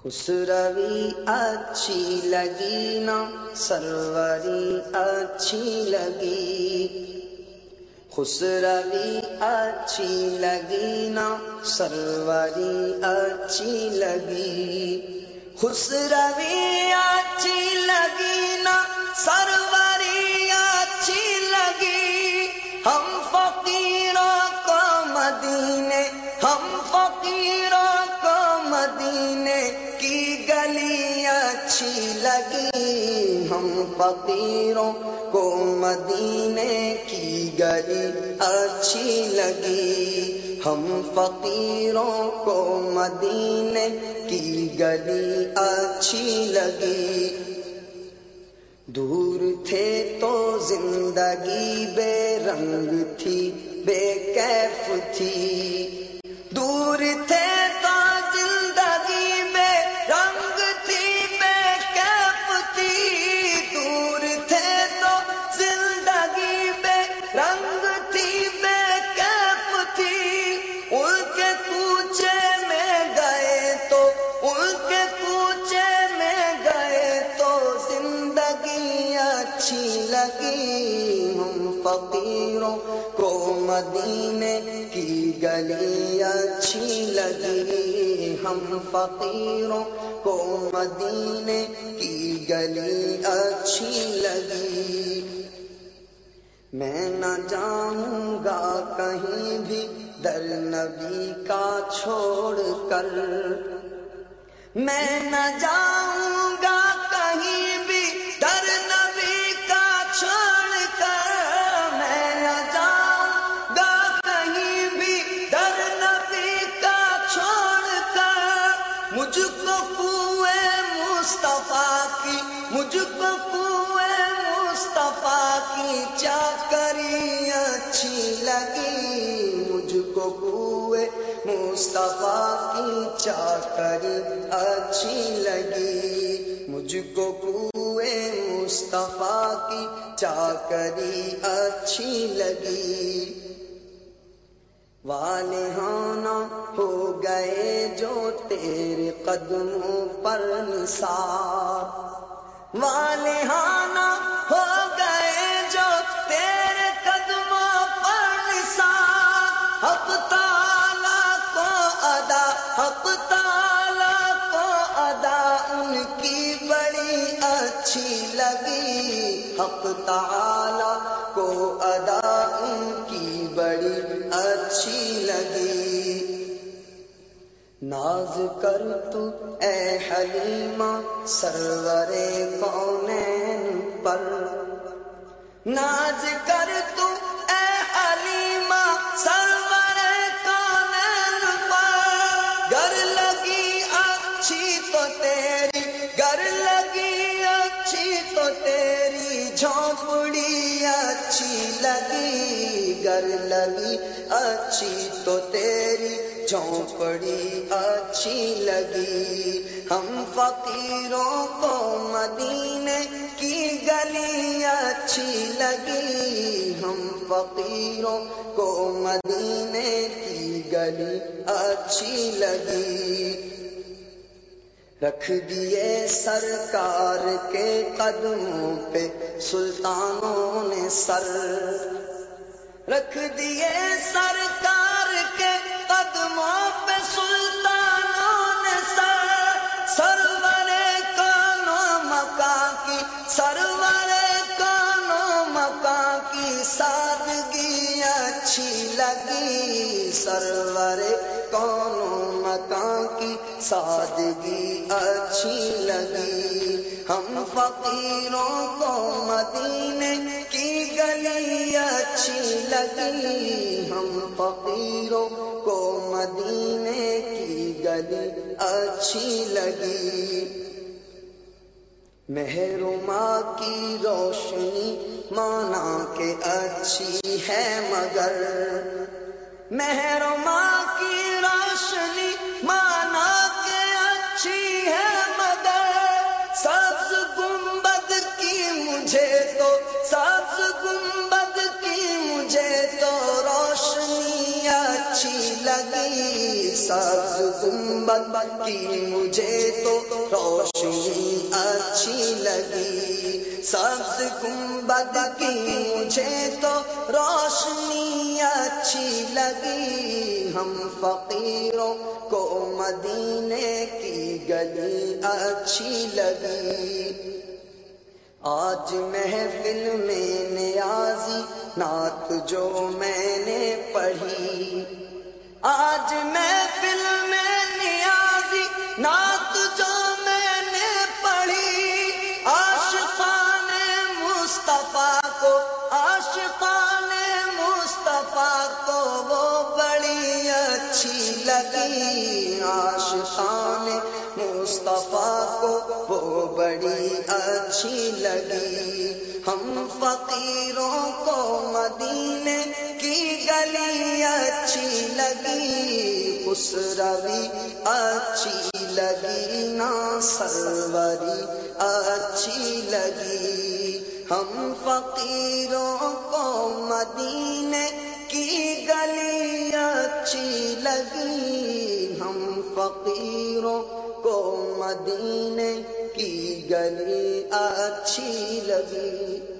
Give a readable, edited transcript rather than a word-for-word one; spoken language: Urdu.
خسروی اچھی لگی نا سروری اچھی لگی، خسروی اچھی لگی نا سروری اچھی لگی، خسروی اچھی لگی نا سروری اچھی لگی، ہم فقیروں کو مدینے، ہم فقیروں کو مدینے کی گلی اچھی لگی، ہم فقیروں کو مدینے کی گلی اچھی لگی، ہم فقیروں کو مدینے کی گلی اچھی لگی، دور تھے تو زندگی بے رنگ تھی بے کیف تھی، دور تھے تو زندگی بے رنگ تھی بے کیف تھی، دور تھے تو زندگی بے رنگ تھی بے کیف تھی، ان کے کوچے میں گئے تو، ان کے کوچے میں گئے تو زندگی اچھی لگی، ہم فقیروں کو مدینے کی گلی اچھی لگی، ہم فقیروں کو مدینے کی گلی اچھی لگی، میں نہ جاؤں گا کہیں بھی در نبی کا چھوڑ کر، میں نہ جاؤں گا کہیں بھی در نبی کا چھوڑ کر، میں نہ جاؤں گا کہیں بھی در نبی کا چھوڑ کر، مجھ کو کوئے مصطفیٰ کی، مجھ کو کوئے مصطفیٰ کی چاکری اچھی لگی، مجھ کو کوئے مصطفیٰ کی چاکری اچھی لگی، مجھ کو کوئے مصطفیٰ کی چاکری اچھی لگی، والہانہ ہو گئے جو تیرے قدموں پر نثار، والہانہ ہو گئے جو تیرے قدموں پر نثار، حق تعالیٰ کو ادا، حق تعالیٰ کو ادا ان کی بڑی اچھی لگی، حق تعالیٰ کو ادا ان کی بڑی اچھی لگی، ناز کر تو اے حلیمہ سرور کونین پر، ناز کر تو اے حلیمہ سرور کونین پر، گر لگی اچھی تو تیری، گر لگی اچھی تو تیری جھونپڑی اچھی لگی، گر لگی اچھی تو تیری جھونپڑی اچھی لگی، ہم فقیروں کو مدینے کی گلی اچھی لگی، ہم فقیروں کو مدینے کی گلی اچھی لگی، رکھ دیے سرکار کے قدموں پہ سلطانوں نے سر، رکھ دیے سرکار کے قدموں پہ سلطانوں نے سر، سرور کون و مکان کی، سرور کون و مکان کی سادگی اچھی لگی، سرور کون و مکان کی سادگی اچھی لگی، ہم فقیروں کو مدینے کی گلی اچھی لگی، ہم فقیروں کو مدینے کی گلی اچھی لگی، مہر ماں کی روشنی مانا کہ اچھی ہے مگر، مہر ماں کی روشنی مانا کہ اچھی ہے مگر، سبز گنبد کی مجھے تو، سبز گنبد کی مجھے تو روشنی اچھی اچھی لگی، سبز گنبد کی مجھے تو روشنی اچھی لگی، سبز گنبد کی مجھے تو روشنی اچھی لگی، ہم فقیروں کو مدینے کی گلی اچھی لگی۔ آج محفل میں نیازی نعت جو میں نے پڑھی، آج محفل میں نیازی نعت جو میں نے پڑھی، عاشقان مصطفیٰ کو، عاشقان مصطفیٰ کو وہ بڑی اچھی لگی، عاشقان مصطفیٰ کو وہ بڑی اچھی لگی، ہم فقیروں کو مدینے کی گلی اچھی لگی، خسروی اچھی لگی، نا سروری اچھی لگی، ہم فقیروں کو مدینے کی گلی اچھی لگی، ہم فقیروں کو مدینے کی گلی اچھی لگی۔